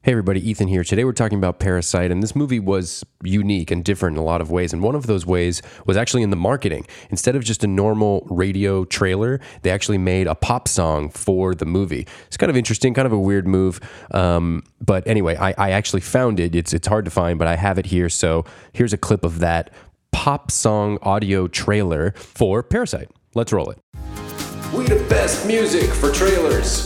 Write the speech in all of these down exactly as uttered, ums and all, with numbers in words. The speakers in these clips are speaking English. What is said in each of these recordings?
Hey everybody, Ethan here. Today we're talking about Parasite, and this movie was unique and different in a lot of ways. And one of those ways was actually in the marketing. Instead of just a normal radio trailer, they actually made a pop song for the movie. It's kind of interesting, kind of a weird move. Um, but anyway, I, I actually found it. It's it's hard to find, but I have it here. So here's a clip of that pop song audio trailer for Parasite. Let's roll it. We the best music for trailers.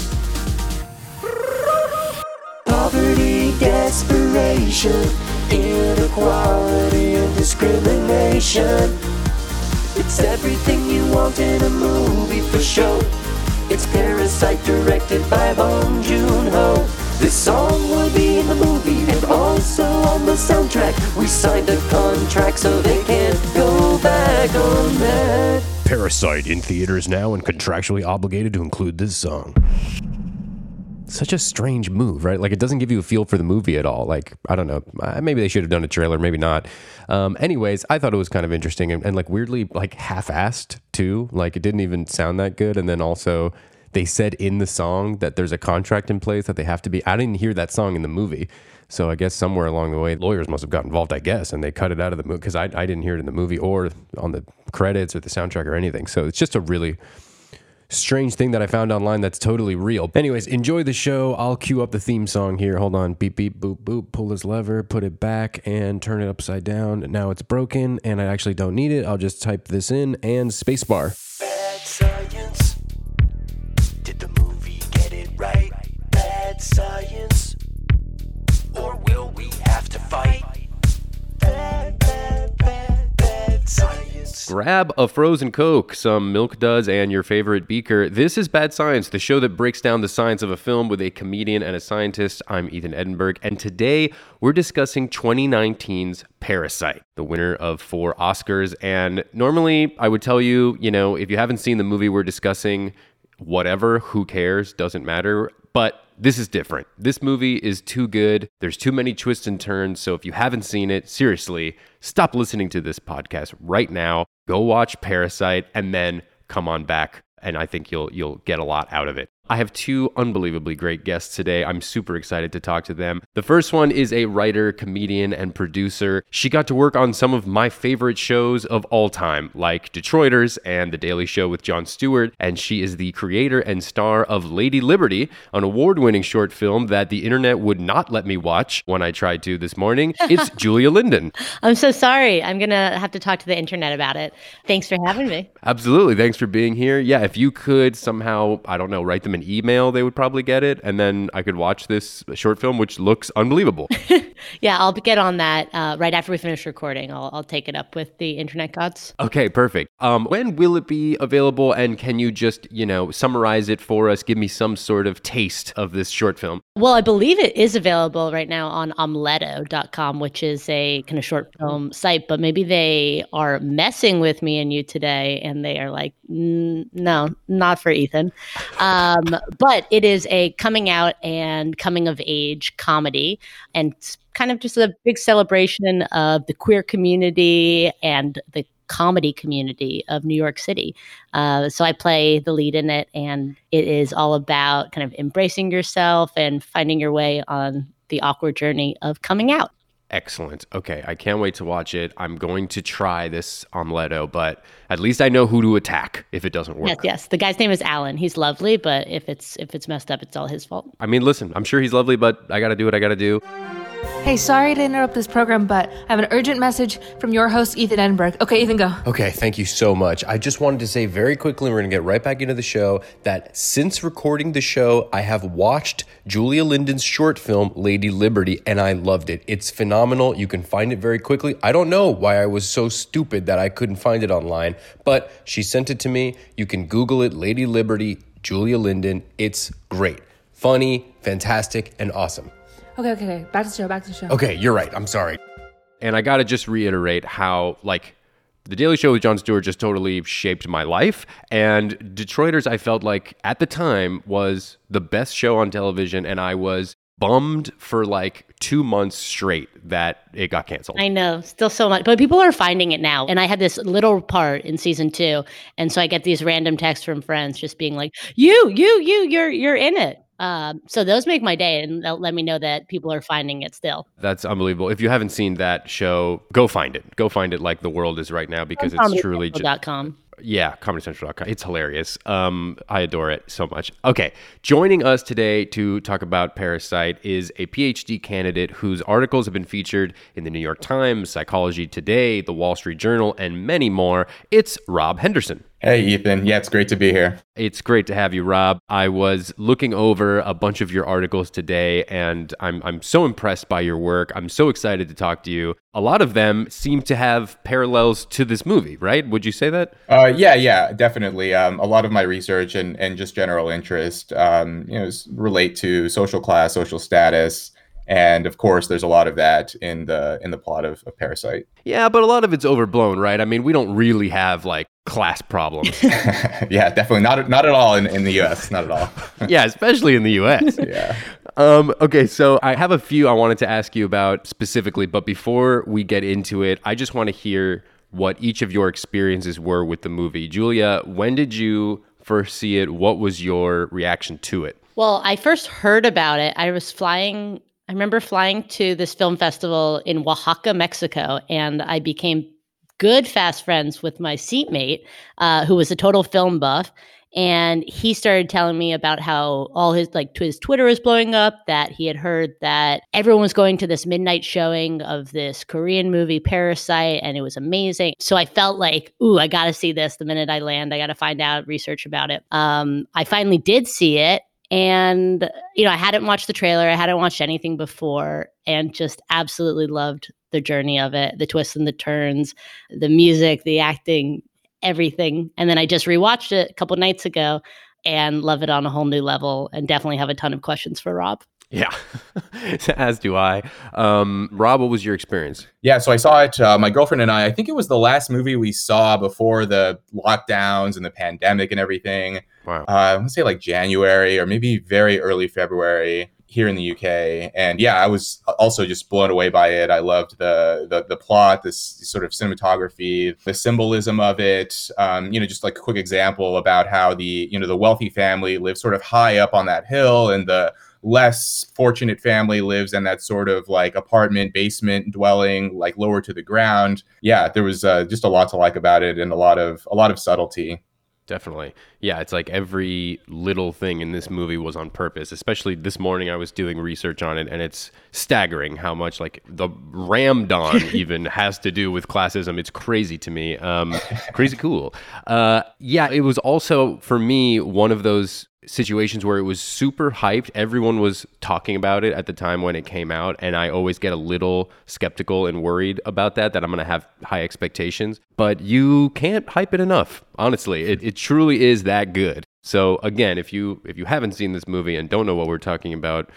Poverty, desperation, inequality and discrimination. It's everything you want in a movie for show. It's Parasite, directed by Bong Joon-ho. This song will be in the movie and also on the soundtrack. We signed a contract so they can't go back on that. Parasite in theaters now and contractually obligated to include this song. Such a strange move, right? Like, it doesn't give you a feel for the movie at all. Like, I don't know. Maybe they should have done a trailer, maybe not. Um, anyways, I thought it was kind of interesting and, and like weirdly like half-assed too. Like, it didn't even sound that good. And then also they said in the song that there's a contract in place that they have to be. I didn't hear that song in the movie. So I guess somewhere along the way, lawyers must have got involved, I guess, and they cut it out of the movie because I, I didn't hear it in the movie or on the credits or the soundtrack or anything. So it's just a really strange thing that I found online that's totally real. Anyways, enjoy the show. I'll cue up the theme song here. Hold on. Beep, beep, boop, boop. Pull this lever, put it back, and turn it upside down. Now it's broken, and I actually don't need it. I'll just type this in and spacebar. Bad science. Did the movie get it right? Bad science. Or will we have to fight? Bad, bad, bad, bad science. Grab a frozen Coke, some Milk Duds, and your favorite beaker. This is Bad Science, the show that breaks down the science of a film with a comedian and a scientist. I'm Ethan Edinburgh, and today we're discussing twenty nineteen's Parasite, the winner of four Oscars. And normally I would tell you, you know, if you haven't seen the movie we're discussing, whatever, who cares, doesn't matter. But this is different. This movie is too good. There's too many twists and turns. So if you haven't seen it, seriously, stop listening to this podcast right now. Go watch Parasite and then come on back. And I think you'll you'll get a lot out of it. I have two unbelievably great guests today. I'm super excited to talk to them. The first one is a writer, comedian, and producer. She got to work on some of my favorite shows of all time, like Detroiters and The Daily Show with Jon Stewart, and she is the creator and star of Lady Liberty, an award-winning short film that the internet would not let me watch when I tried to this morning. It's Julia Linden. I'm so sorry. I'm going to have to talk to the internet about it. Thanks for having me. Absolutely. Thanks for being here. Yeah, if you could somehow, I don't know, write them an email, they would probably get it. And then I could watch this short film, which looks unbelievable. Yeah, I'll get on that uh, right after we finish recording. I'll, I'll take it up with the internet gods. Okay, perfect. Um, when will it be available? And can you just, you know, summarize it for us? Give me some sort of taste of this short film. Well, I believe it is available right now on omleto dot com, which is a kind of short film site. But maybe they are messing with me and you today, and they are like, no, not for Ethan. Um, but it is a coming out and coming of age comedy, and it's kind of just a big celebration of the queer community and the comedy community of New York City. Uh, so I play the lead in it, and it is all about kind of embracing yourself and finding your way on the awkward journey of coming out. Excellent. Okay, I can't wait to watch it. I'm going to try this Omleto, but at least I know who to attack if it doesn't work. Yes, yes. The guy's name is Alan. He's lovely, but if it's if it's messed up, it's all his fault. I mean, listen, I'm sure he's lovely, but I got to do what I got to do. Hey, sorry to interrupt this program, but I have an urgent message from your host, Ethan Edinburgh. Okay, Ethan, go. Okay, thank you so much. I just wanted to say very quickly, we're going to get right back into the show, that since recording the show, I have watched Julia Linden's short film, Lady Liberty, and I loved it. It's phenomenal. You can find it very quickly. I don't know why I was so stupid that I couldn't find it online, but she sent it to me. You can Google it, Lady Liberty, Julia Linden. It's great. Funny, fantastic, and awesome. Okay, okay, okay. Back to the show, back to the show. Okay, you're right. I'm sorry. And I got to just reiterate how, like, The Daily Show with Jon Stewart just totally shaped my life. And Detroiters, I felt like, at the time, was the best show on television. And I was bummed for, like, two months straight that it got canceled. I know, still so much. But people are finding it now. And I had this little part in season two. And so I get these random texts from friends just being like, you, you, you, you're you're in it. Um, so those make my day, and they'll let me know that people are finding it still. That's unbelievable. If you haven't seen that show, go find it. Go find it like the world is right now, because it's truly just... dot com. Yeah, comedy central dot com. It's hilarious. Um, I adore it so much. Okay, joining us today to talk about Parasite is a PhD candidate whose articles have been featured in the New York Times, Psychology Today, the Wall Street Journal, and many more. It's Rob Henderson. Hey, Ethan. Yeah, it's great to be here. It's great to have you, Rob. I was looking over a bunch of your articles today, and I'm I'm so impressed by your work. I'm so excited to talk to you. A lot of them seem to have parallels to this movie, right? Would you say that? Uh, yeah, yeah, definitely. Um, a lot of my research and, and just general interest, um, you know, relate to social class, social status. And of course, there's a lot of that in the in the plot of, of Parasite. Yeah, but a lot of it's overblown, right? I mean, we don't really have like class problems. Yeah, definitely not not at all in, in the U S. Not at all. Yeah, especially in the U S. Yeah. Um, okay, so I have a few I wanted to ask you about specifically, but before we get into it, I just want to hear what each of your experiences were with the movie. Julia, when did you first see it? What was your reaction to it? Well, I first heard about it. I was flying. I remember flying to this film festival in Oaxaca, Mexico, and I became good fast friends with my seatmate, uh, who was a total film buff. And he started telling me about how all his like his Twitter was blowing up, that he had heard that everyone was going to this midnight showing of this Korean movie Parasite, and it was amazing. So I felt like, ooh, I got to see this the minute I land. I got to find out, research about it. Um, I finally did see it. And, you know, I hadn't watched the trailer. I hadn't watched anything before, and just absolutely loved the journey of it, the twists and the turns, the music, the acting, everything. And then I just rewatched it a couple nights ago and love it on a whole new level, and definitely have a ton of questions for Rob. Yeah, as do I. Um, Rob, what was your experience? Yeah, so I saw it, uh, my girlfriend and I, I think it was the last movie we saw before the lockdowns and the pandemic and everything. Wow. Uh, I want to say like January or maybe very early February here in the U K. And yeah, I was also just blown away by it. I loved the the, the plot, this sort of cinematography, the symbolism of it. Um, you know, just like a quick example about how the, you know, the wealthy family lives sort of high up on that hill, and the less fortunate family lives in that sort of like apartment basement dwelling, like lower to the ground. Yeah, there was uh, just a lot to like about it, and a lot of a lot of subtlety. Definitely. Yeah, it's like every little thing in this movie was on purpose. Especially this morning I was doing research on it, and it's staggering how much like the Ramdon even has to do with classism. It's crazy to me. Um, crazy cool. Uh, yeah, it was also, for me, one of those situations where it was super hyped. Everyone was talking about it at the time when it came out, and I always get a little skeptical and worried about that, that I'm going to have high expectations. But you can't hype it enough. Honestly, it, it truly is that good. So again, if you if you haven't seen this movie and don't know what we're talking about,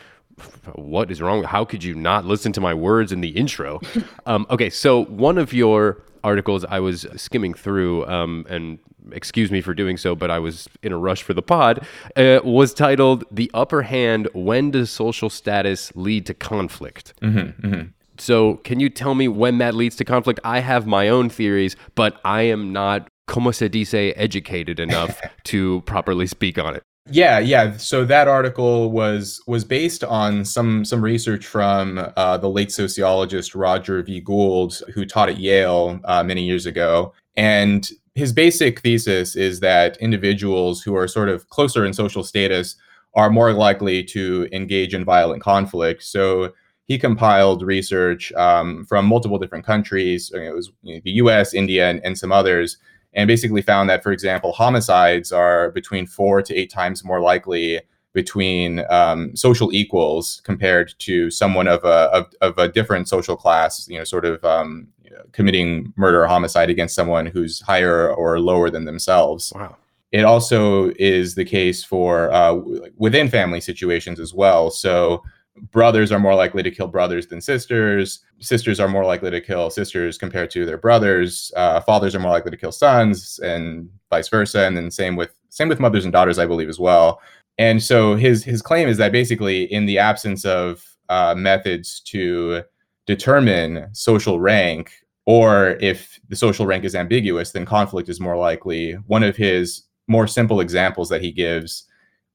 what is wrong? How could you not listen to my words in the intro? um, okay, so one of your articles I was skimming through, um, and excuse me for doing so, but I was in a rush for the pod, uh, was titled "The Upper Hand, When Does Social Status Lead to Conflict?" Mm-hmm, mm-hmm. So can you tell me when that leads to conflict? I have my own theories, but I am not, como se dice, educated enough to properly speak on it. Yeah, yeah. So that article was was based on some some research from uh, the late sociologist Roger V. Gould, who taught at Yale uh, many years ago. And his basic thesis is that individuals who are sort of closer in social status are more likely to engage in violent conflict. So he compiled research um, from multiple different countries. It was you know, the U S, India, and, and some others, and basically found that, for example, homicides are between four to eight times more likely between um, social equals compared to someone of a of, of a different social class, you know, sort of um, you know, committing murder or homicide against someone who's higher or lower than themselves. Wow. It also is the case for uh, within family situations as well. So brothers are more likely to kill brothers than sisters. Sisters are more likely to kill sisters compared to their brothers. Uh, fathers are more likely to kill sons, and vice versa. And then same with same with mothers and daughters, I believe, as well. And so his his claim is that basically, in the absence of uh, methods to determine social rank, or if the social rank is ambiguous, then conflict is more likely. One of his more simple examples that he gives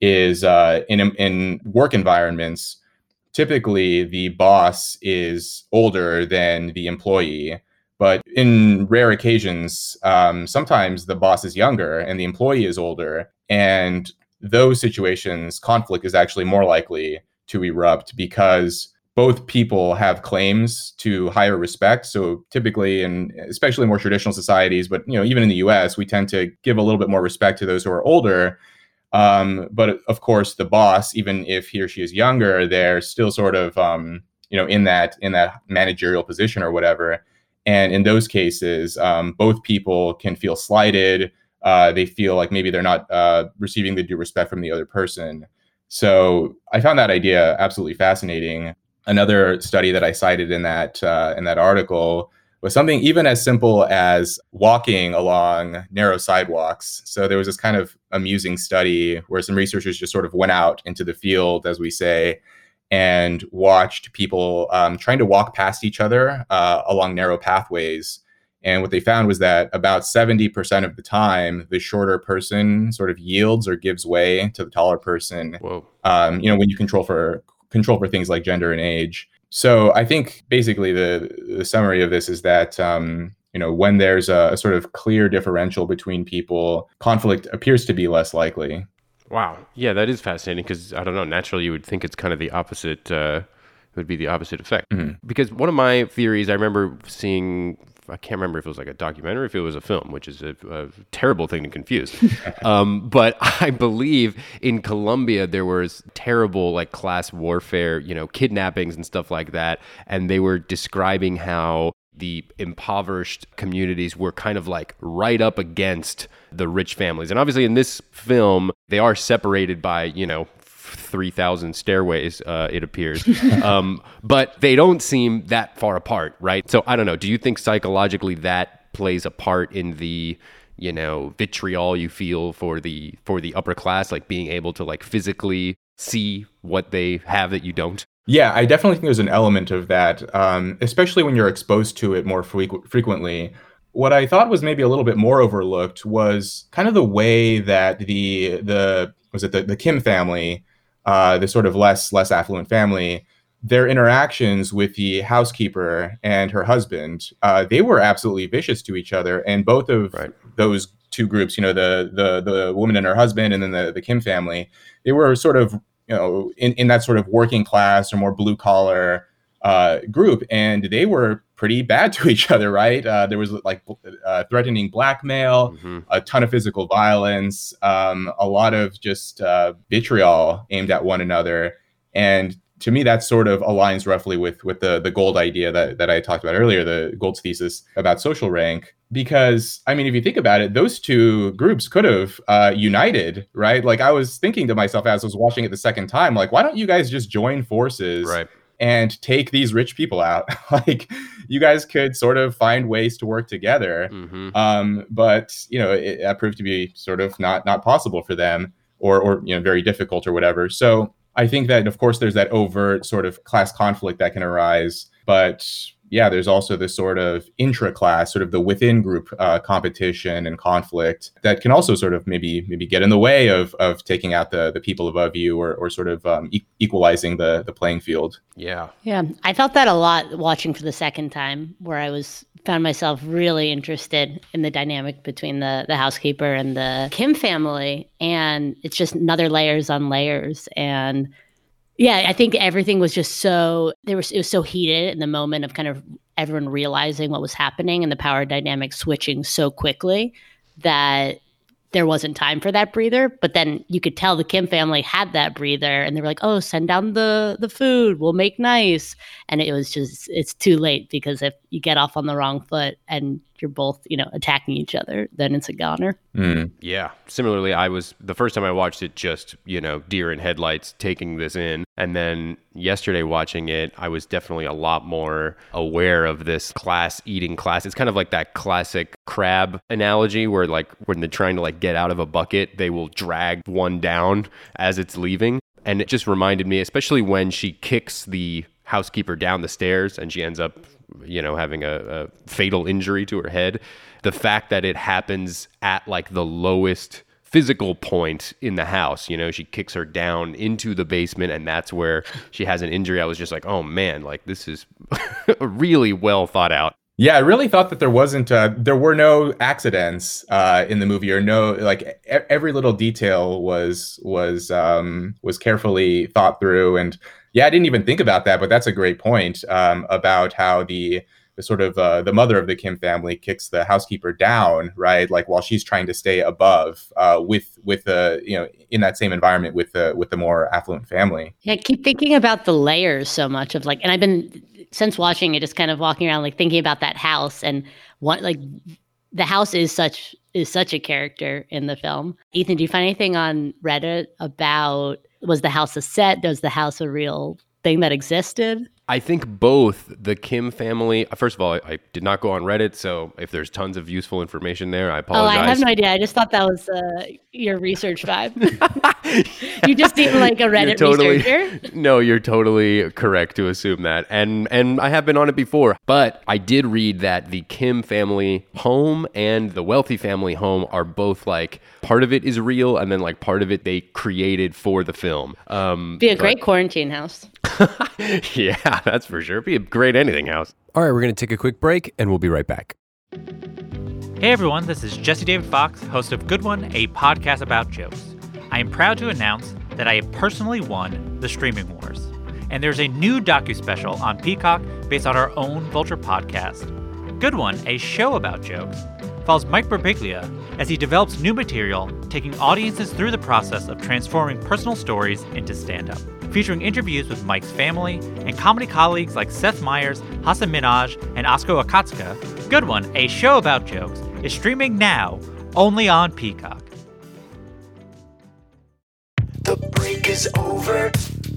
is uh, in in work environments, typically the boss is older than the employee. But in rare occasions, um, sometimes the boss is younger and the employee is older. And those situations, conflict is actually more likely to erupt because both people have claims to higher respect. So typically, and especially in more traditional societies, but you know, even in the U S, we tend to give a little bit more respect to those who are older. Um, but of course, the boss, even if he or she is younger, they're still sort of um, you know in that in that managerial position or whatever. And in those cases, um, both people can feel slighted. Uh, they feel like maybe they're not uh, receiving the due respect from the other person. So I found that idea absolutely fascinating. Another study that I cited in that uh, in that article was something even as simple as walking along narrow sidewalks. So there was this kind of amusing study where some researchers just sort of went out into the field, as we say, and watched people um, trying to walk past each other uh, along narrow pathways. And what they found was that about seventy percent of the time, the shorter person sort of yields or gives way to the taller person. Whoa. Um, you know, when you control for control for things like gender and age. So I think basically the the summary of this is that um, you know when there's a, a sort of clear differential between people, conflict appears to be less likely. Wow. Yeah, that is fascinating because, I don't know, naturally you would think it's kind of the opposite, uh, it would be the opposite effect. Mm-hmm. Because one of my theories, I remember seeing, I can't remember if it was like a documentary, if it was a film, which is a, a terrible thing to confuse. um, but I believe in Colombia, there was terrible like class warfare, you know, kidnappings and stuff like that. And they were describing how the impoverished communities were kind of like right up against the rich families. And obviously in this film, they are separated by, you know, three thousand stairways, uh, it appears. um, but they don't seem that far apart, right? So I don't know. Do you think psychologically that plays a part in the, you know, vitriol you feel for the for the upper class, like being able to like physically see what they have that you don't? Yeah, I definitely think there's an element of that, um, especially when you're exposed to it more frequ- frequently. What I thought was maybe a little bit more overlooked was kind of the way that the the was it the, the Kim family, uh, the sort of less less affluent family, their interactions with the housekeeper and her husband, uh, they were absolutely vicious to each other, and both of Right. those two groups, you know, the the the woman and her husband, and then the the Kim family, they were sort of you know, in, in that sort of working class or more blue collar uh, group. And they were pretty bad to each other, right? Uh, there was like uh, threatening blackmail, Mm-hmm. a ton of physical violence, um, a lot of just uh, vitriol aimed at one another. And to me, that sort of aligns roughly with with the the Gold idea that, that I talked about earlier, the Gold's thesis about social rank. Because, I mean, if you think about it, those two groups could have uh, united, right? Like I was thinking to myself as I was watching it the second time, like, why don't you guys just join forces Right. and take these rich people out? Like you guys could sort of find ways to work together. Mm-hmm. Um, but, you know, it, that proved to be sort of not not possible for them or, or, you know, very difficult or whatever. So I think that, of course, there's that overt sort of class conflict that can arise. But yeah, there's also this sort of intra-class, sort of the within group uh, competition and conflict that can also sort of maybe maybe get in the way of of taking out the the people above you or or sort of um, e- equalizing the the playing field. Yeah. Yeah, I felt that a lot watching for the second time, where I was found myself really interested in the dynamic between the the housekeeper and the Kim family, and it's just another layers on layers. And yeah, I think everything was just so there was it was so heated in the moment of kind of everyone realizing what was happening and the power dynamic switching so quickly that there wasn't time for that breather. But then you could tell the Kim family had that breather, and they were like, "Oh, send down the the food. We'll make nice." And it was just it's too late, because if you get off on the wrong foot and you're both, you know, attacking each other, then it's a goner. Mm. Yeah. Similarly, I was, the first time I watched it, just, you know, deer in headlights taking this in. And then yesterday watching it, I was definitely a lot more aware of this class eating class. It's kind of like that classic crab analogy where like when they're trying to like get out of a bucket, they will drag one down as it's leaving. And it just reminded me, especially when she kicks the housekeeper down the stairs and she ends up, you know, having a, a fatal injury to her head. The fact that it happens at like the lowest physical point in the house. You know, she kicks her down into the basement, and that's where she has an injury. I was just like, oh man, like this is really well thought out. Yeah, I really thought that there wasn't, uh, there were no accidents uh, in the movie, or no, like e- every little detail was was um, was carefully thought through. And yeah, I didn't even think about that, but that's a great point um, about how the the sort of uh, the mother of the Kim family kicks the housekeeper down, right? Like while she's trying to stay above uh, with with the you know in that same environment with the with the more affluent family. Yeah, I keep thinking about the layers so much of like, and I've been since watching it, just kind of walking around like thinking about that house and what like the house is such is such a character in the film. Ethan, do you find anything on Reddit about was the house a set? Was the house a real thing that existed? I think both the Kim family, first of all, I, I did not go on Reddit, so if there's tons of useful information there, I apologize. Oh, I have no idea. I just thought that was uh, your research vibe. You just seem like a Reddit totally, researcher. No, you're totally correct to assume that. And and I have been on it before, but I did read that the Kim family home and the wealthy family home are both like, part of it is real, and then like part of it they created for the film. Um, Be a but, great quarantine house. Yeah, that's for sure. Be a great anything house. All right, we're going to take a quick break, and we'll be right back. Hey everyone, this is Jesse David Fox, host of Good One, a podcast about jokes. I am proud to announce that I have personally won the Streaming Wars. And there's a new docu-special on Peacock based on our own Vulture podcast. Good One, a show about jokes, follows Mike Birbiglia as he develops new material, taking audiences through the process of transforming personal stories into stand-up. Featuring interviews with Mike's family and comedy colleagues like Seth Meyers, Hasan Minhaj, and Asko Akatsuka, Good One, a show about jokes, is streaming now only on Peacock. The break is over.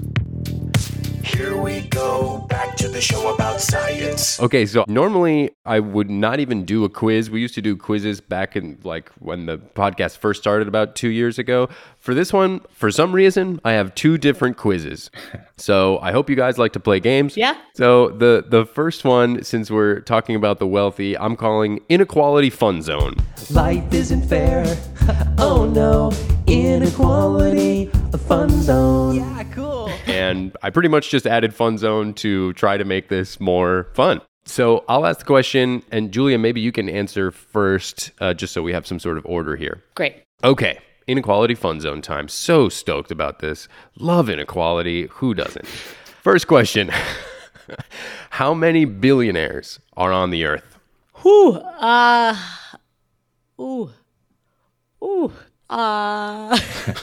Here we go, back to the show about science. Okay, so normally I would not even do a quiz. We used to do quizzes back in like when the podcast first started about two years ago. For this one, for some reason, I have two different quizzes. So I hope you guys like to play games. Yeah. So the, the first one, since we're talking about the wealthy, I'm calling Inequality Fun Zone. Life isn't fair. Oh no. Inequality, a fun zone. Yeah, cool. And I pretty much just added Fun Zone to try to make this more fun. So I'll ask the question, and Julia, maybe you can answer first, uh, just so we have some sort of order here. Great. Okay, Inequality Fun Zone time. So stoked about this. Love inequality. Who doesn't? First question. How many billionaires are on the earth? Whew. Uh, ooh. Ooh. Uh,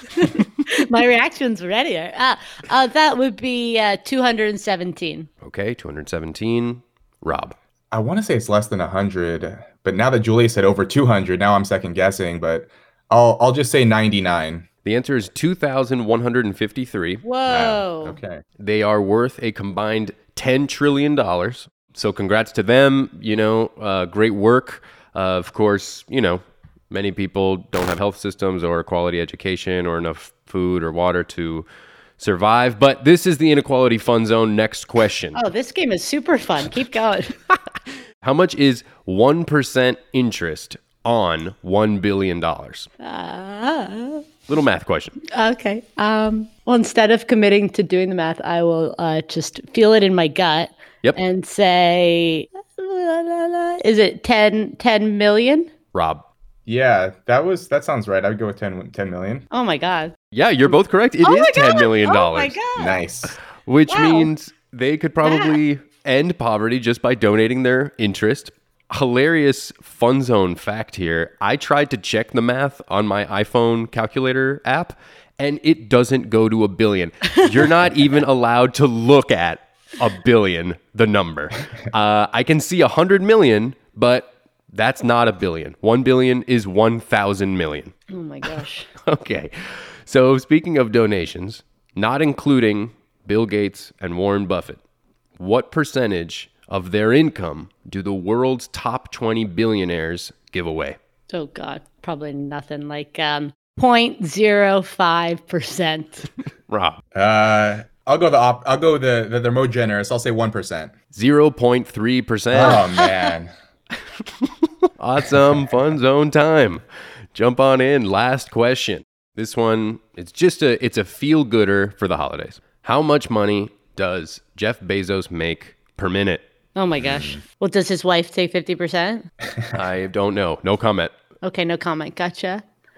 my reaction's ready. Uh, uh, that would be uh, two hundred seventeen. Okay, two hundred seventeen. Rob. I want to say it's less than one hundred, but now that Julia said over two hundred, now I'm second guessing, but I'll I'll just say ninety-nine. The answer is two thousand one hundred fifty-three. Whoa. Wow. Okay. They are worth a combined ten trillion dollars. So congrats to them. You know, uh, great work. Uh, of course, you know, many people don't have health systems or quality education or enough food or water to survive. But this is the Inequality Fun Zone. Next question. Oh, this game is super fun. Keep going. How much is one percent interest on one billion dollars? Uh, Little math question. okay. Um, well, instead of committing to doing the math, I will uh, just feel it in my gut Yep. and say, la, la, la. Is it ten, ten million? Rob. Yeah, that was that sounds right. I would go with ten, ten million. Oh, my God. Yeah, you're both correct. It oh is my ten God. million dollars. Oh, my God. Nice. Which Wow. means they could probably end poverty just by donating their interest. Hilarious Fun Zone fact here. I tried to check the math on my iPhone calculator app, and it doesn't go to a billion. You're not even allowed to look at a billion, the number. Uh, I can see a hundred million, but that's not a billion. One billion is one thousand million. Oh, my gosh. Okay. So speaking of donations, not including Bill Gates and Warren Buffett, what percentage of their income do the world's top twenty billionaires give away? Oh, God. Probably nothing like um, zero point zero five percent. Rob. Uh, I'll go the op- I'll go the, the they're more generous. I'll say one percent. zero point three percent. Oh man. Awesome. Fun Zone time. Jump on in. Last question. This one, it's just a it's a feel-gooder for the holidays. How much money does Jeff Bezos make per minute? Oh my gosh. Well, does his wife take fifty percent? I don't know. No comment. Okay, no comment. Gotcha.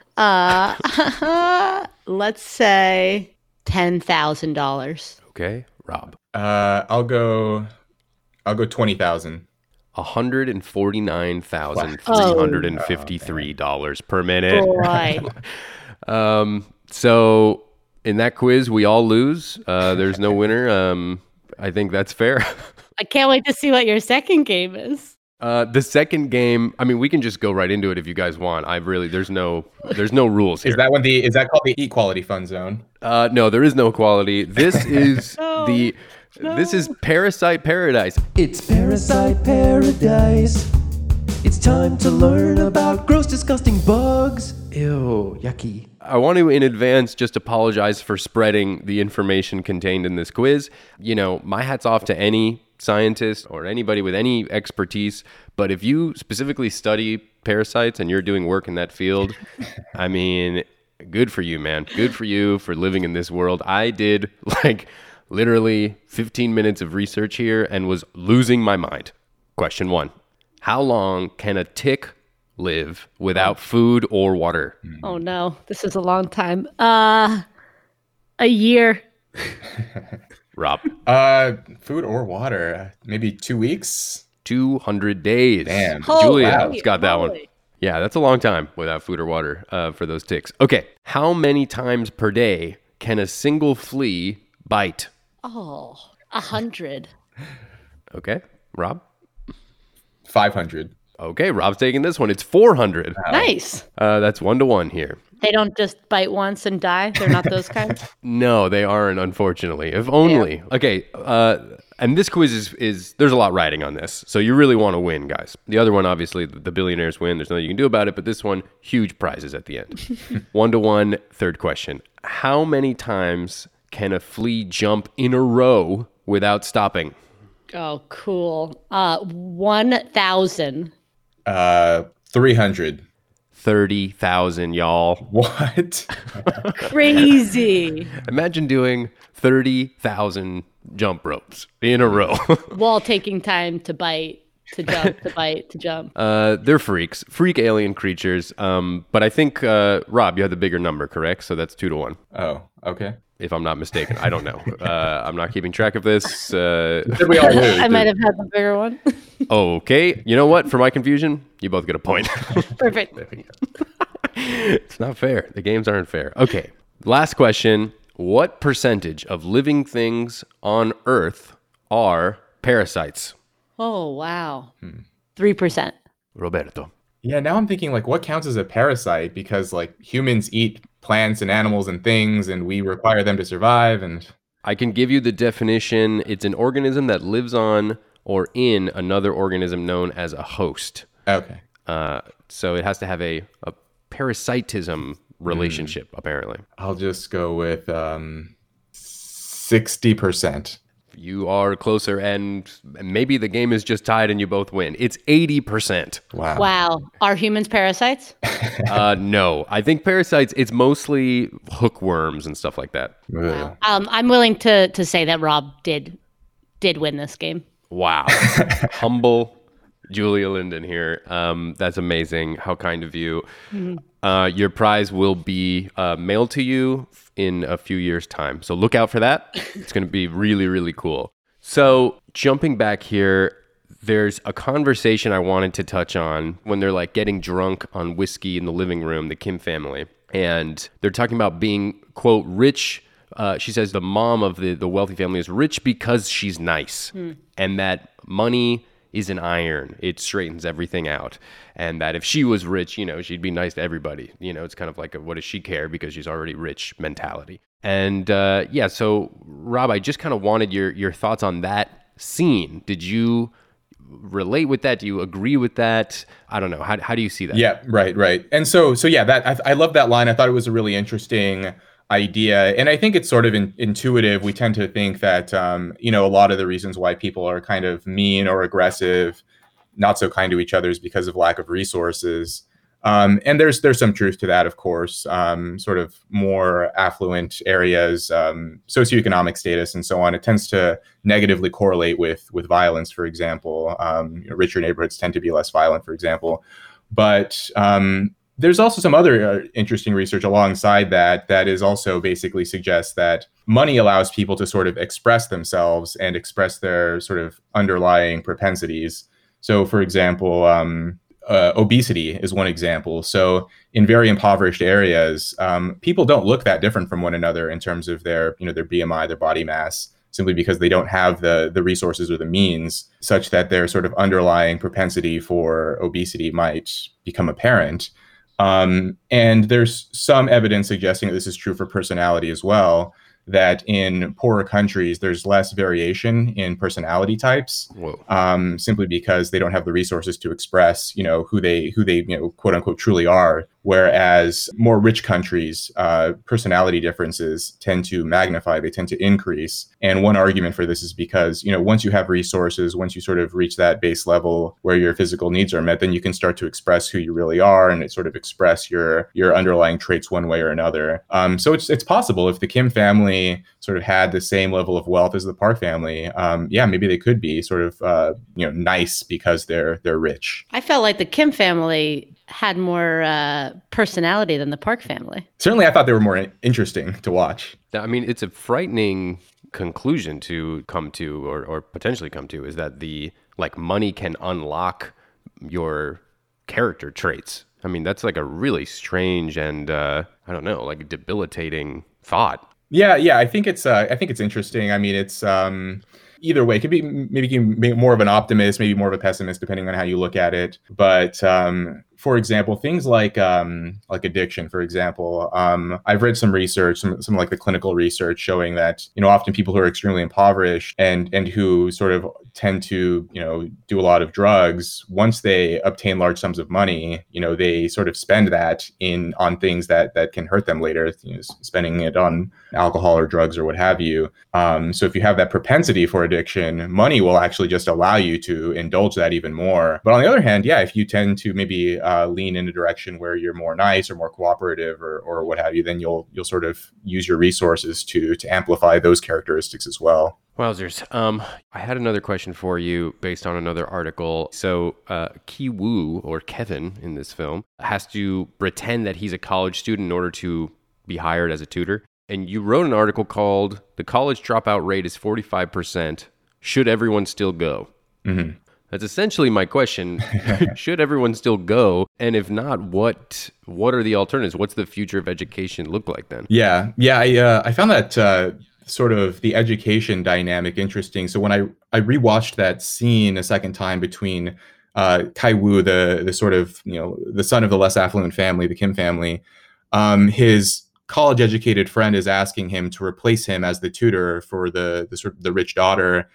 Uh, let's say ten thousand dollars. Okay, Rob. Uh, I'll go. I'll go twenty thousand. one hundred forty-nine thousand three hundred fifty-three dollars per minute. Boy. um, so in that quiz, we all lose. Uh, there's no winner. Um, I think that's fair. I can't wait to see what your second game is. Uh, the second game, I mean, we can just go right into it if you guys want. I really, there's no, there's no rules here. Is that one the? Is that called the Equality Fun Zone? Uh, no, there is no equality. This is No, the, this is Parasite Paradise. It's Parasite Paradise. It's time to learn about gross, disgusting bugs. Ew, yucky. I want to, in advance, just apologize for spreading the information contained in this quiz. You know, my hat's off to any scientist or anybody with any expertise, but if you specifically study parasites and you're doing work in that field, I mean, good for you, man. Good for you for living in this world. I did like literally fifteen minutes of research here and was losing my mind. Question one, how long can a tick live without food or water? Oh no, this is a long time. Uh, a year. Rob. Uh, food or water? Maybe two weeks. two hundred days. Damn. Julia's Holy got that one. moly. Yeah, that's a long time without food or water uh, for those ticks. Okay, how many times per day can a single flea bite? Oh, a hundred. Okay, Rob? Five hundred. Okay, Rob's taking this one. It's four hundred. Nice. Uh, that's one to one here. They don't just bite once and die. They're not those kinds. No, they aren't, unfortunately. If only. Okay, uh, and this quiz is, is, there's a lot riding on this. So you really want to win, guys. The other one, obviously, the billionaires win. There's nothing you can do about it. But this one, huge prizes at the end. one to one, third question. How many times can a flea jump in a row without stopping? Oh, cool. Uh, one thousand. Uh, three hundred. thirty thousand, y'all. What? Crazy. Imagine doing thirty thousand jump ropes in a row. While taking time to bite, to jump, to bite, to jump. Uh, they're freaks, freak alien creatures. Um, but I think, uh, Rob, you had the bigger number, correct? So that's two to one, Oh, okay. if I'm not mistaken. I don't know. Uh, I'm not keeping track of this. Uh, Did we all lose? I might have had the bigger one. okay. You know what? For my confusion, you both get a point. Perfect. It's not fair. The games aren't fair. Okay. Last question. What percentage of living things on Earth are parasites? Oh, wow. three percent. Roberto. Yeah, now I'm thinking like, what counts as a parasite? Because like humans eat plants and animals and things, and we require them to survive. And I can give you the definition. It's an organism that lives on or in another organism known as a host. okay, Uh, so it has to have a, a parasitism relationship, apparently. I'll just go with um, sixty percent. You are closer, and maybe the game is just tied and you both win. It's eighty percent. Wow. Wow. Are humans parasites? Uh, no, I think parasites, it's mostly hookworms and stuff like that. Ugh. Um, I'm willing to to say that Rob did did win this game. Wow. Humble Julia Linden here. Um, that's amazing. How kind of you. Uh, your prize will be uh, mailed to you in a few years' time. So look out for that. It's going to be really, really cool. So jumping back here, there's a conversation I wanted to touch on when they're like getting drunk on whiskey in the living room, the Kim family. And they're talking about being, quote, rich. Uh, she says the mom of the, the wealthy family is rich because she's nice. And that money is an iron. It straightens everything out. And that if she was rich, you know, she'd be nice to everybody. You know, it's kind of like a what does she care because she's already rich mentality. And uh, yeah, so Rob, I just kind of wanted your your thoughts on that scene. Did you relate with that? Do you agree with that? I don't know. How how do you see that? Yeah, right, right. And so, so yeah, that I, I love that line. I thought it was a really interesting idea, and I think it's sort of in, intuitive. We tend to think that um, you know, a lot of the reasons why people are kind of mean or aggressive, not so kind to each other, is because of lack of resources. Um, and there's there's some truth to that, of course. Um, sort of more affluent areas, um, socioeconomic status, and so on. It tends to negatively correlate with with violence, for example. Um, you know, richer neighborhoods tend to be less violent, for example. But um, there's also some other uh, interesting research alongside that that is also basically suggests that money allows people to sort of express themselves and express their sort of underlying propensities. So, for example, um, uh, obesity is one example. So in very impoverished areas, um, people don't look that different from one another in terms of their, you know, their B M I, their body mass, simply because they don't have the the resources or the means such that their sort of underlying propensity for obesity might become apparent. Um, and there's some evidence suggesting that this is true for personality as well, that in poorer countries, there's less variation in personality types, um, simply because they don't have the resources to express, you know, who they, who they, you know, quote unquote, truly are. Whereas more rich countries, uh, personality differences tend to magnify, they tend to increase. And one argument for this is because, you know, once you have resources, once you sort of reach that base level where your physical needs are met, then you can start to express who you really are and it sort of express your your underlying traits one way or another. Um, so it's it's possible if the Kim family sort of had the same level of wealth as the Park family, um, yeah, maybe they could be sort of, uh, you know, nice because they're they're rich. I felt like the Kim family had more uh, personality than the Park family. Certainly, I thought they were more interesting to watch. I mean, it's a frightening conclusion to come to, or, or potentially come to, is that the like money can unlock your character traits. I mean, that's like a really strange and uh, I don't know, like debilitating thought. Yeah, yeah, I think it's uh, I think it's interesting. I mean, it's um, either way. It could be maybe you can be more of an optimist, maybe more of a pessimist, depending on how you look at it. But um, for example, things like um, like addiction, for example, um, I've read some research, some some like the clinical research showing that, you know, often people who are extremely impoverished and and who sort of tend to, you know, do a lot of drugs, once they obtain large sums of money, you know, they sort of spend that in on things that that can hurt them later, you know, spending it on alcohol or drugs or what have you. Um, so if you have that propensity for addiction, money will actually just allow you to indulge that even more. But on the other hand, yeah, if you tend to maybe uh, lean in a direction where you're more nice or more cooperative or or what have you, then you'll you'll sort of use your resources to to amplify those characteristics as well. Wowzers. Um, I had another question for you based on another article. So uh, Ki-woo, or Kevin in this film, has to pretend that he's a college student in order to be hired as a tutor. And you wrote an article called "The College Dropout Rate is forty-five percent. Should everyone still go?" Mm-hmm. That's essentially my question. Should everyone still go? And if not, what what are the alternatives? What's the future of education look like then? Yeah, yeah, I uh, I found that uh, sort of the education dynamic interesting. So when I I rewatched that scene a second time between uh, Kai-woo, the the sort of, you know, the son of the less affluent family, the Kim family, um, his college educated friend is asking him to replace him as the tutor for the the sort of the rich daughter,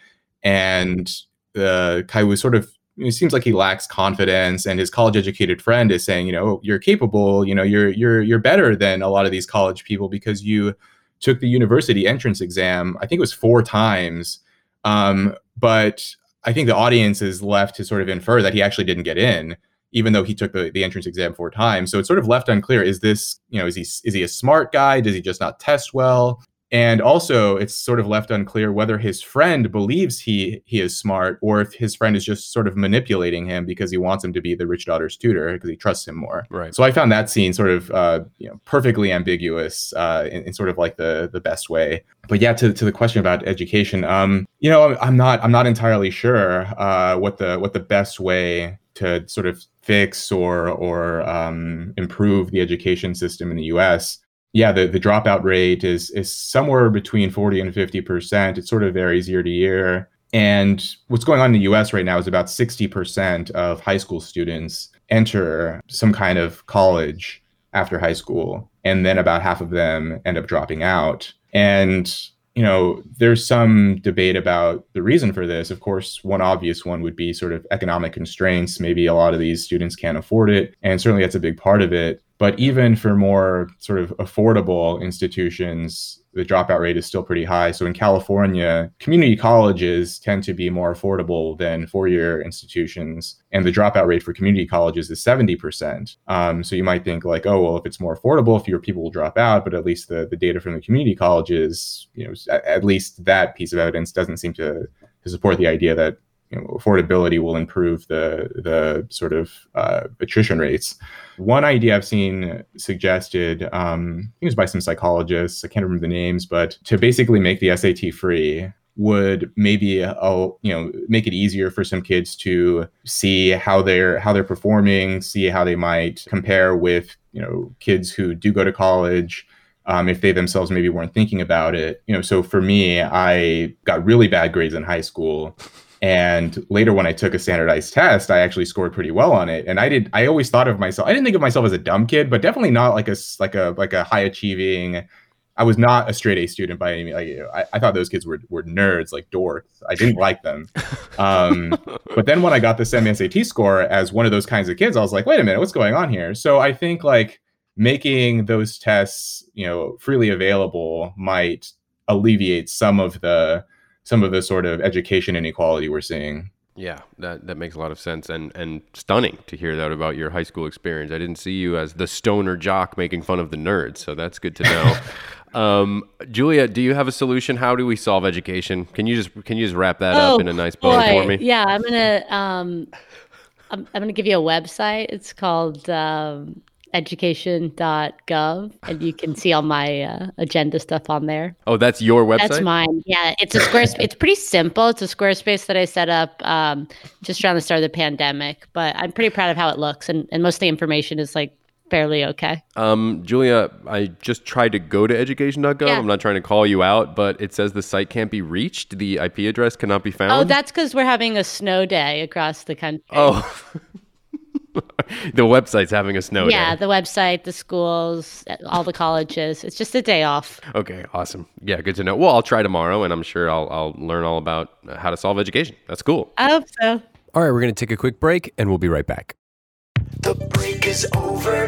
and uh, Kai-woo sort of, it seems like he lacks confidence, and his college educated friend is saying, you know, you're capable, you know, you're you're you're better than a lot of these college people because you took the university entrance exam. I think it was four times, um, but I think the audience is left to sort of infer that he actually didn't get in, even though he took the, the entrance exam four times. So it's sort of left unclear. Is this, you know, is he is he a smart guy? Does he just not test well? And also, it's sort of left unclear whether his friend believes he he is smart, or if his friend is just sort of manipulating him because he wants him to be the rich daughter's tutor because he trusts him more. Right. So I found that scene sort of uh, you know, perfectly ambiguous uh, in, in sort of like the the best way. But yeah, to to the question about education, um, you know, I'm not I'm not entirely sure uh, what the what the best way to sort of fix or or um, improve the education system in the U S. Yeah, the, the dropout rate is is somewhere between forty and fifty percent. It sort of varies year to year. And what's going on in the U S right now is about sixty percent of high school students enter some kind of college after high school, and then about half of them end up dropping out. And, you know, there's some debate about the reason for this. Of course, one obvious one would be sort of economic constraints. Maybe a lot of these students can't afford it, and certainly that's a big part of it. But even for more sort of affordable institutions, the dropout rate is still pretty high. So in California, community colleges tend to be more affordable than four-year institutions. And the dropout rate for community colleges is seventy percent. Um, so you might think like, oh, well, if it's more affordable, fewer people will drop out. But at least the, the data from the community colleges, you know, at, at least that piece of evidence doesn't seem to, to support the idea that, you know, affordability will improve the the sort of uh, attrition rates. One idea I've seen suggested, um, I think it was by some psychologists, I can't remember the names, but to basically make the S A T free would maybe uh, you know make it easier for some kids to see how they're how they're performing, see how they might compare with you know kids who do go to college. Um, if they themselves maybe weren't thinking about it, you know. So for me, I got really bad grades in high school. And later when I took a standardized test, I actually scored pretty well on it. And I did, I always thought of myself, I didn't think of myself as a dumb kid, but definitely not like a, like a, like a high achieving, I was not a straight A student by any means. Like, I, I thought those kids were, were nerds, like dorks. I didn't like them. Um, but then when I got the S E M S A T score as one of those kinds of kids, I was like, wait a minute, what's going on here? So I think like making those tests, you know, freely available might alleviate some of the, some of the sort of education inequality we're seeing. Yeah, that, that makes a lot of sense and, and stunning to hear that about your high school experience. I didn't see you as the stoner jock making fun of the nerds, so that's good to know. um, Julia, do you have a solution? How do we solve education? Can you just can you just wrap that oh, up in a nice bow boy. for me? Yeah, I'm gonna um, I'm, I'm gonna give you a website. It's called um, education dot gov, and you can see all my uh, agenda stuff on there. Oh, that's your website? That's mine. Yeah, it's a Squarespace. It's pretty simple. It's a Squarespace that I set up um, just around the start of the pandemic, but I'm pretty proud of how it looks, and, and most of the information is like fairly okay. Um, Julia, I just tried to go to education dot gov. Yeah. I'm not trying to call you out, but it says the site can't be reached. The I P address cannot be found. Oh, that's because we're having a snow day across the country. Oh. The website's having a snow yeah, day. the website, the schools, all the colleges. It's just a day off. Okay, awesome. Yeah, good to know. Well, I'll try tomorrow, and I'm sure I'll I'll learn all about how to solve education. That's cool. I hope so. All right, we're going to take a quick break, and we'll be right back. The break is over.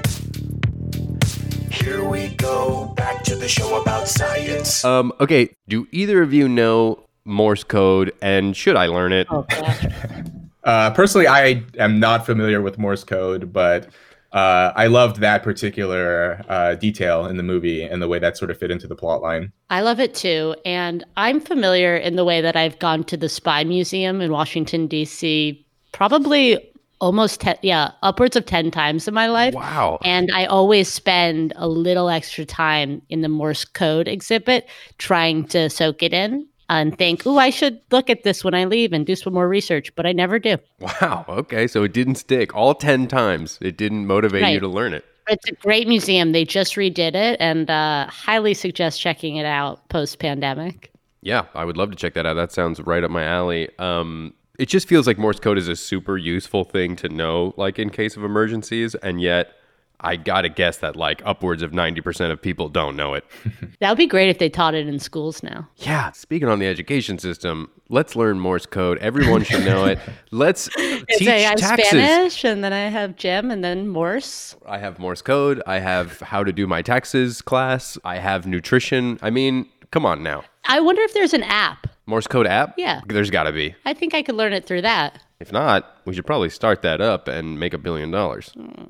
Here we go, back to the show about science. Um. Okay, do either of you know Morse code, and should I learn it? Oh, gosh. Uh, personally, I am not familiar with Morse code, but uh, I loved that particular uh, detail in the movie and the way that sort of fit into the plot line. I love it too. And I'm familiar in the way that I've gone to the Spy Museum in Washington, D C probably almost ten, yeah, upwards of ten times in my life. Wow. And I always spend a little extra time in the Morse code exhibit trying to soak it in and think, oh, I should look at this when I leave and do some more research, but I never do. Wow. Okay, so it didn't stick all ten times. It didn't motivate Right. you to learn it. It's a great museum. They just redid it, and uh, highly suggest checking it out post-pandemic. Yeah, I would love to check that out. That sounds right up my alley. Um, it just feels like Morse code is a super useful thing to know, like in case of emergencies, and yet I gotta guess that like upwards of ninety percent of people don't know it. That would be great if they taught it in schools now. Yeah, speaking on the education system, let's learn Morse code. Everyone should know it. Let's teach I have taxes. Spanish, and then I have Gem, and then Morse. I have Morse code. I have how to do my taxes class. I have nutrition. I mean, come on now. I wonder if there's an app. Morse code app? Yeah. There's gotta be. I think I could learn it through that. If not, we should probably start that up and make a billion dollars.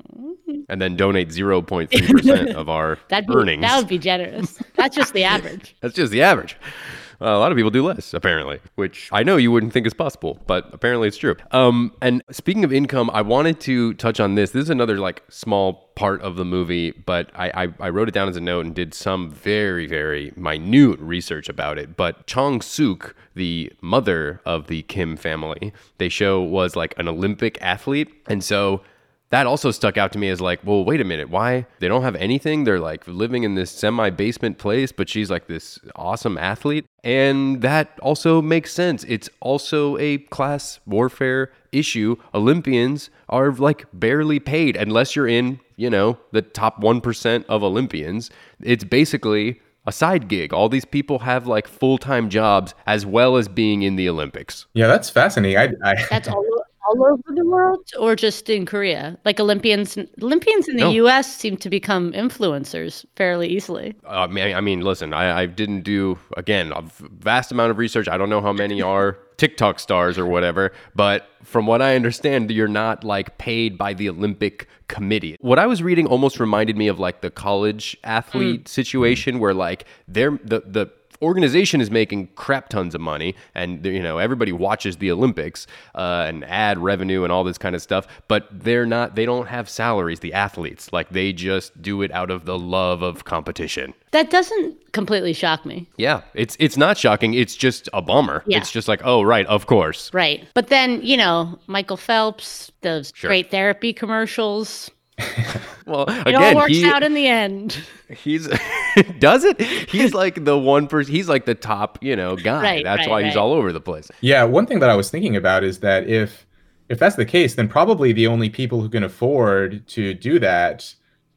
And then donate zero point three percent of our That'd be, earnings. That would be generous. That's just the average. That's just the average. Uh, a lot of people do less, apparently, which I know you wouldn't think is possible, but apparently it's true. Um, and speaking of income, I wanted to touch on this. This is another like small part of the movie, but I, I, I wrote it down as a note and did some very, very minute research about it. But Chong Suk, the mother of the Kim family, they show was like an Olympic athlete. And so that also stuck out to me as like, well, wait a minute, why? They don't have anything. They're like living in this semi-basement place, but she's like this awesome athlete. And that also makes sense. It's also a class warfare issue. Olympians are like barely paid unless you're in, you know, the top one percent of Olympians. It's basically a side gig. All these people have like full-time jobs as well as being in the Olympics. Yeah, that's fascinating. I, I That's all. all over the world or just in Korea? Like Olympians, Olympians in the No. U S seem to become influencers fairly easily. Uh, I mean, I mean, listen, I, I didn't do, again, a vast amount of research. I don't know how many are TikTok stars or whatever, but from what I understand, you're not like paid by the Olympic Committee. What I was reading almost reminded me of like the college athlete situation where like they're the the organization is making crap tons of money, and you know everybody watches the Olympics uh, and ad revenue and all this kind of stuff, but they're not they don't have salaries, the athletes. Like they just do it out of the love of competition. That doesn't completely shock me. Yeah, it's it's not shocking. It's just a bummer. Yeah. It's just like, oh, right, of course. Right. But then, you know, Michael Phelps, those Sure. great therapy commercials. Well, It again, all works he, out in the end. he's does it? He's like the one person. He's like the top, you know, guy. Right, That's right, why he's right. all over the place. Yeah, one thing that I was thinking about is that if if that's the case, then probably the only people who can afford to do that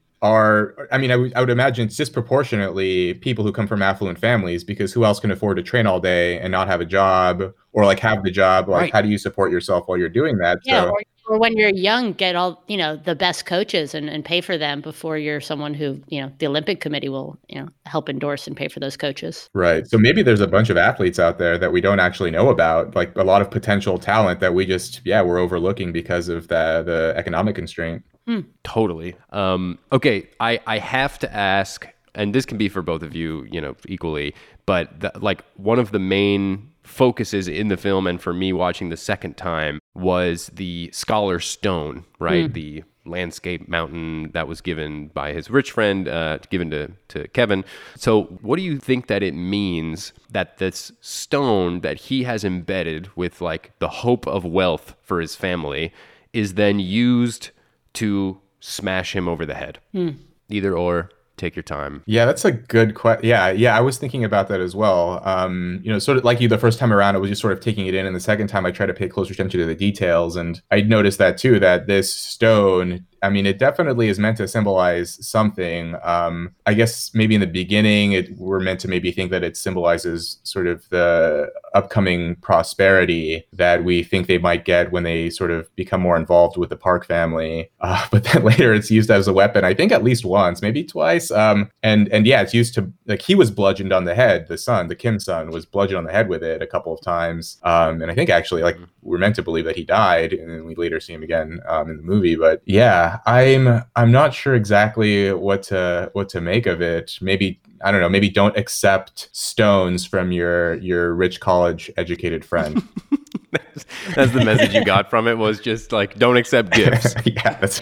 are, I mean, I would I would imagine it's disproportionately people who come from affluent families, because who else can afford to train all day and not have a job, or like have the job? Like, Right. how do you support yourself while you're doing that? Yeah, So, or, or when you're young, get all, you know, the best coaches and, and pay for them before you're someone who, you know, the Olympic Committee will, you know, help endorse and pay for those coaches. right. So maybe there's a bunch of athletes out there that we don't actually know about, like a lot of potential talent that we just, yeah, we're overlooking because of the the economic constraint. Totally. Um, okay, I, I have to ask, and this can be for both of you, you know, equally, but the, like one of the main focuses in the film, and for me watching the second time, was the Scholar Stone, right? The landscape mountain that was given by his rich friend, uh, given to, to Kevin. So what do you think that it means that this stone that he has embedded with like the hope of wealth for his family is then used to smash him over the head? Either or, take your time. Yeah, that's a good question. Yeah, yeah, I was thinking about that as well. Um, you know, sort of like you the first time around, I was just sort of taking it in, and the second time I tried to pay closer attention to the details, and I noticed that too, that this stone, I mean, it definitely is meant to symbolize something. Um, I guess maybe in the beginning, it we're meant to maybe think that it symbolizes sort of the upcoming prosperity that we think they might get when they sort of become more involved with the Park family. Uh, but then later, it's used as a weapon. I think at least once, maybe twice. Um, and and yeah, it's used to, like, he was bludgeoned on the head. The son, the Kim son, was bludgeoned on the head with it a couple of times. Um, and I think actually, like, we're meant to believe that he died, and then we later see him again um, in the movie. But yeah, I'm I'm not sure exactly what to what to make of it. Maybe, I don't know, maybe don't accept stones from your your rich college educated friend. that's, that's the message you got from it, was just like, don't accept gifts. Yeah, that's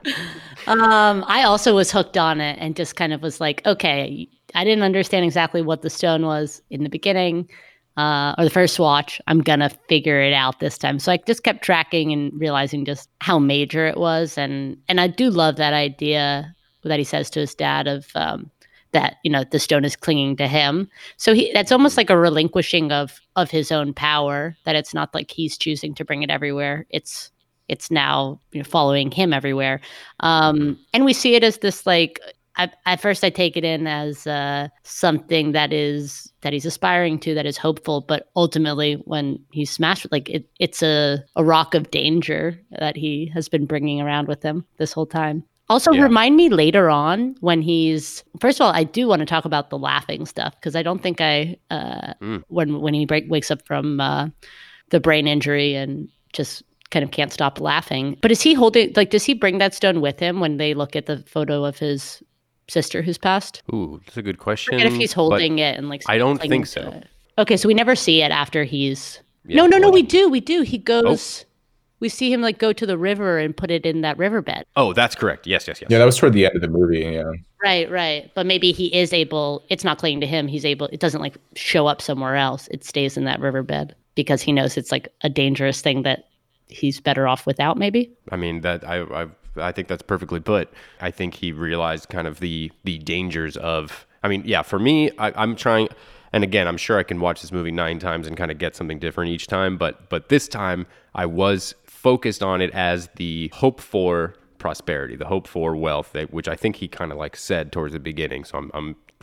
Um, I also was hooked on it and just kind of was like, okay, I didn't understand exactly what the stone was in the beginning uh, or the first watch. I'm going to figure it out this time. So I just kept tracking and realizing just how major it was. And, and I do love that idea that he says to his dad of um, that, you know, the stone is clinging to him. So he, that's almost like a relinquishing of, of his own power, that it's not like he's choosing to bring it everywhere. It's, it's now, you know, following him everywhere. Um, and we see it as this, like, I, at first I take it in as uh, something that is, that he's aspiring to, that is hopeful, but ultimately when he's smashed, like it, it's a, a rock of danger that he has been bringing around with him this whole time. Also, Yeah. remind me later on when he's, first of all, I do want to talk about the laughing stuff, because I don't think I, uh, Mm. when, when he break, wakes up from uh, the brain injury and just kind of can't stop laughing. But is he holding, like, does he bring that stone with him when they look at the photo of his sister who's passed? Ooh, that's a good question. Forget if he's but holding it and like. I don't clinging think to so. it. Okay, so we never see it after he's. Yeah, no, no, no. what- We do, we do. He goes. We see him like go to the river and put it in that riverbed. Oh, that's correct. Yes, yes, yes. yeah, that was toward the end of the movie. Yeah. Right, right. But maybe he is able. It's not clinging to him. He's able. It doesn't like show up somewhere else. It stays in that riverbed because he knows it's like a dangerous thing that he's better off without. Maybe. I mean, that I, I I think that's perfectly put. I think he realized kind of the the dangers of. I mean, yeah. For me, I, I'm trying, and again, I'm sure I can watch this movie nine times and kind of get something different each time. But but this time, I was focused on it as the hope for prosperity, the hope for wealth, that, which I think he kind of like said towards the beginning. So I'm I'm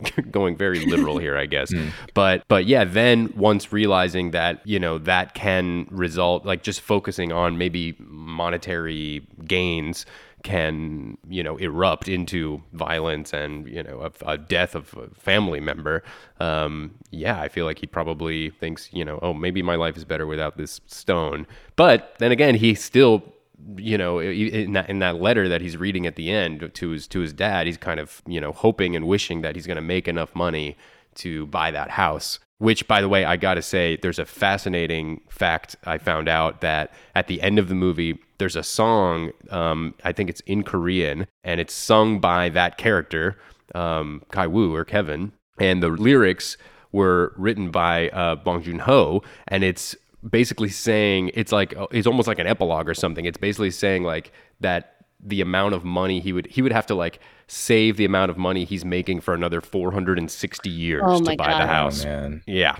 going very literal here, I guess. Mm. But but yeah, then once realizing that, you know, that can result, like just focusing on maybe monetary gains can, you know, erupt into violence and, you know, a, a death of a family member. Um, yeah, I feel like he probably thinks, you know, oh, maybe my life is better without this stone. But then again, he still, you know, in that, in that letter that he's reading at the end to his to his dad, he's kind of, you know, hoping and wishing that he's going to make enough money to buy that house. Which, by the way, I got to say, there's a fascinating fact I found out that at the end of the movie, there's a song, um, I think it's in Korean, and it's sung by that character, um, Kai-woo or Kevin, and the lyrics were written by uh, Bong Joon-ho, and it's basically saying, it's like, it's almost like an epilogue or something. It's basically saying like that the amount of money he would, he would have to like save the amount of money he's making for another four hundred sixty years oh to buy God. the house. Oh, man. Yeah.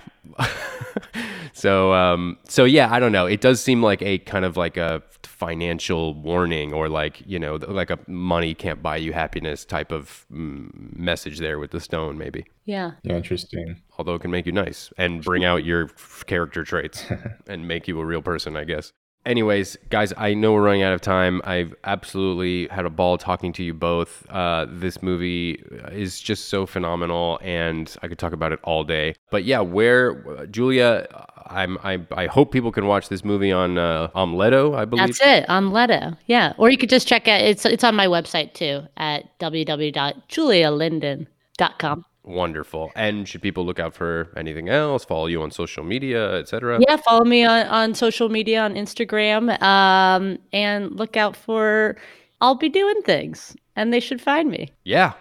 so, um, so yeah, I don't know. It does seem like a kind of like a financial warning, or like, you know, like a money can't buy you happiness type of mm, message there with the stone, maybe. Yeah. Yeah, interesting. Although it can make you nice and bring out your character traits and make you a real person, I guess. Anyways, guys, I know we're running out of time. I've absolutely had a ball talking to you both. Uh, this movie is just so phenomenal, and I could talk about it all day. But yeah, where, Julia, I'm, I I hope people can watch this movie on uh, Omleto, I believe. That's it, Omleto. Yeah, or you could just check out, it's it's on my website too, at w w w dot julia linden dot com. Wonderful. And should people look out for anything else? Follow you on social media, et cetera? Yeah, follow me on, on social media, on Instagram, um, and look out for, I'll be doing things, and they should find me. Yeah.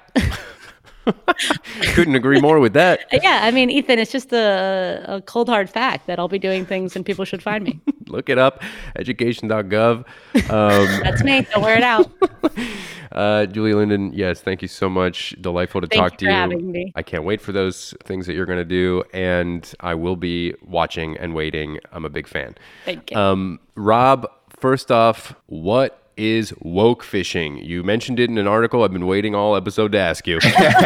Couldn't agree more with that. Yeah, I mean, Ethan, it's just a, a cold hard fact that I'll be doing things and people should find me. Look it up, education dot gov. Um, That's me. Don't wear it out. Uh, Julia Linden, yes, thank you so much. Delightful to Thank talk you to for you. having me. I can't wait for those things that you're going to do, and I will be watching and waiting. I'm a big fan. Thank you. Um, Rob, first off, what is woke fishing? You mentioned it in an article. I've been waiting all episode to ask you.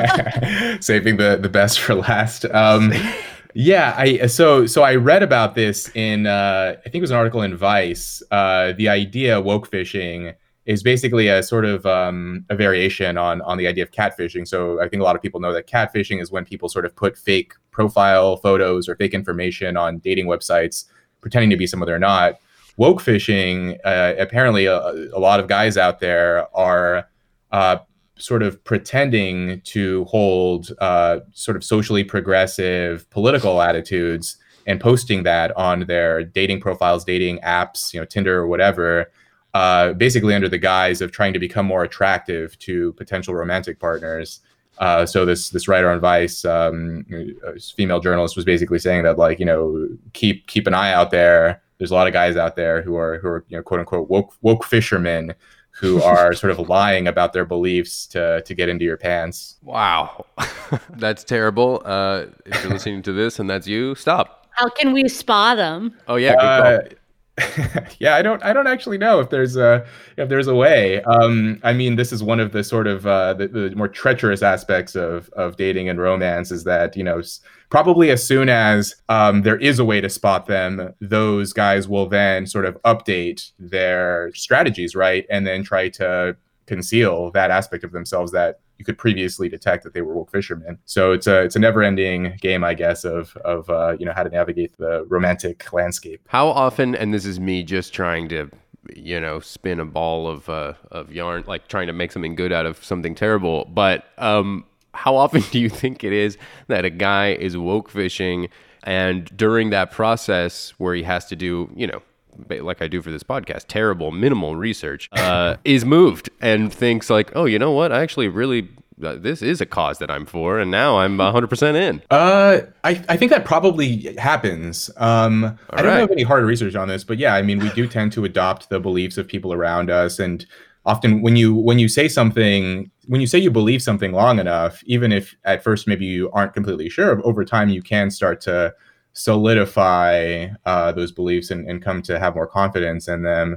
Saving the, the best for last. Um, yeah, I so so I read about this in uh, I think it was an article in Vice. Uh, the idea of woke fishing is basically a sort of um, a variation on on the idea of catfishing. So I think a lot of people know that catfishing is when people sort of put fake profile photos or fake information on dating websites, pretending to be someone they're not. Woke fishing, uh, apparently a, a lot of guys out there are uh, sort of pretending to hold uh, sort of socially progressive political attitudes and posting that on their dating profiles, dating apps, you know, Tinder or whatever, uh, basically under the guise of trying to become more attractive to potential romantic partners. Uh, so this this writer on Vice, um, a female journalist, was basically saying that, like, you know, keep keep an eye out there. There's a lot of guys out there who are who are you know quote unquote woke woke fishermen who are sort of lying about their beliefs to to get into your pants. Wow, that's terrible. Uh, if you're listening to this and that's you, stop. How can we spot them? Oh yeah, good call. Uh, yeah, I don't, I don't actually know if there's a, if there's a way. Um, I mean, this is one of the sort of uh, the, the more treacherous aspects of of dating and romance, is that, you know, probably as soon as um, there is a way to spot them, those guys will then sort of update their strategies, right, and then try to conceal that aspect of themselves that you could previously detect that they were woke fishermen. So it's a it's a never-ending game, I guess, of of uh, you know, how to navigate the romantic landscape. How often, and this is me just trying to, you know, spin a ball of uh, of yarn, like trying to make something good out of something terrible, but um, how often do you think it is that a guy is woke fishing, and during that process where he has to do, you know, like I do for this podcast, terrible, minimal research, uh, is moved and thinks like, oh, you know what? I actually really, uh, this is a cause that I'm for, and now I'm one hundred percent in. Uh, I, I think that probably happens. Um, I don't right. have any hard research on this, but yeah, I mean, we do tend to adopt the beliefs of people around us. And often when you when you say something, when you say you believe something long enough, even if at first maybe you aren't completely sure, over time you can start to solidify uh, those beliefs and, and come to have more confidence in them.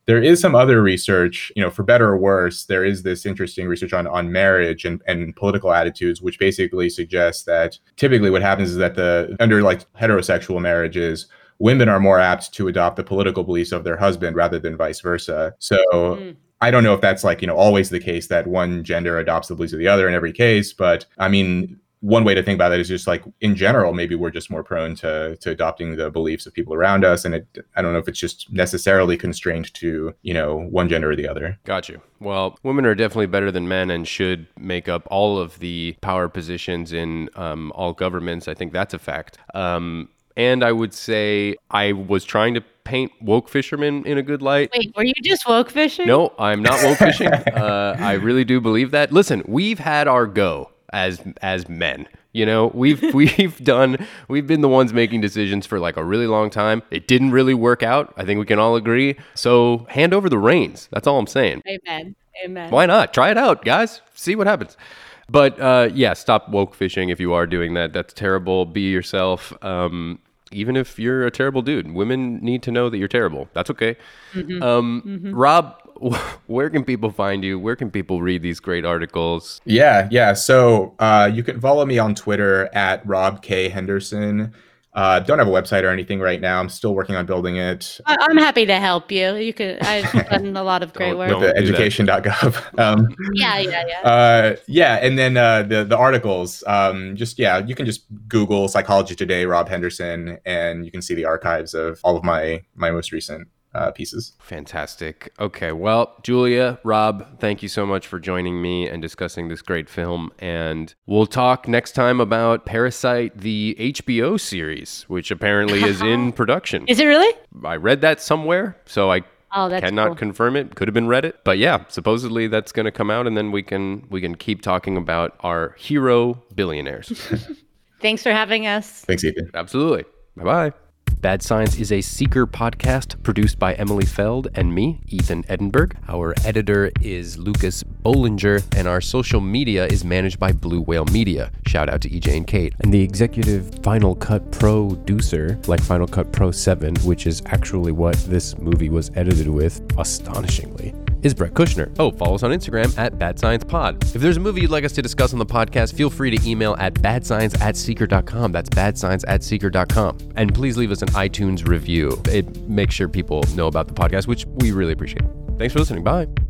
there is some other research, you know, for better or worse, there is this interesting research on, on marriage and, and political attitudes, which basically suggests that typically what happens is that the under like heterosexual marriages, women are more apt to adopt the political beliefs of their husband rather than vice versa. So mm. I don't know if that's like, you know, always the case that one gender adopts the beliefs of the other in every case. But I mean, one way to think about it is just like in general, maybe we're just more prone to to adopting the beliefs of people around us. And it, I don't know if it's just necessarily constrained to, you know, one gender or the other. Got you. Well, women are definitely better than men and should make up all of the power positions in um, all governments. I think that's a fact. Um, and I would say I was trying to paint woke fishermen in a good light. Wait, were you just woke fishing? No, I'm not woke fishing. uh, I really do believe that. Listen, we've had our go as as men. You know, we've we've done we've been the ones making decisions for like a really long time. It didn't really work out. I think we can all agree. So hand over the reins. That's all I'm saying. Amen. Amen. Why not? Try it out, guys. See what happens. But uh, yeah, stop woke fishing if you are doing that. That's terrible. Be yourself. Um, even if you're a terrible dude, women need to know that you're terrible. That's okay. Mm-hmm. Um, mm-hmm. Rob, where can people find you? Where can people read these great articles? Yeah, yeah. So uh, you can follow me on Twitter at Rob K. Henderson. Uh, don't have a website or anything right now. I'm still working on building it. I- I'm happy to help you. You could. I've done a lot of great work with the education dot gov. Um, yeah, yeah, yeah. Uh, yeah, and then uh, the the articles. Um, just yeah, you can just Google Psychology Today, Rob Henderson, and you can see the archives of all of my my most recent Uh, pieces. Fantastic. Okay, well, Julia, Rob, thank you so much for joining me and discussing this great film. And we'll talk next time about Parasite, the H B O series, which apparently is in production. Is it really? I read that somewhere, so I oh, that's cannot cool. confirm it. Could have been Reddit, but yeah, supposedly that's going to come out, and then we can we can keep talking about our hero billionaires. Thanks for having us. Thanks, Ethan. Absolutely. Bye bye. Bad Science is a Seeker podcast produced by Emily Feld and me, Ethan Edinburgh. Our editor is Lucas Bollinger, and our social media is managed by Blue Whale Media. Shout out to E J and Kate. And the executive Final Cut producer, like Final Cut Pro seven, which is actually what this movie was edited with, astonishingly, is Brett Kushner. Oh, follow us on Instagram at Bad Science Pod. If there's a movie you'd like us to discuss on the podcast, feel free to email at badscience at seeker dot com. That's badscience at seeker dot com. And please leave us an iTunes review. It makes sure people know about the podcast, which we really appreciate. Thanks for listening. Bye.